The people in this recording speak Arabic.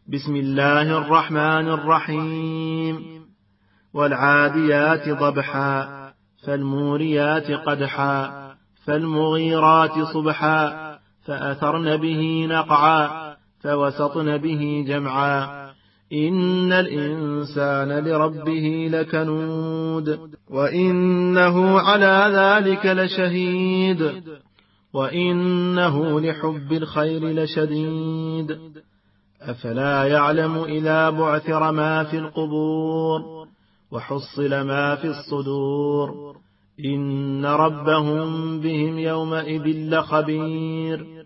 بسم الله الرحمن الرحيم. والعاديات ضبحا فالموريات قدحا فالمغيرات صبحا فأثرن به نقعا فوسطن به جمعا إن الإنسان لربه لكنود وإنه على ذلك لشهيد وإنه لحب الخير لشديد أفلا يعلم إذا بعثر ما في القبور وحصل ما في الصدور إن ربهم بهم يومئذ لخبير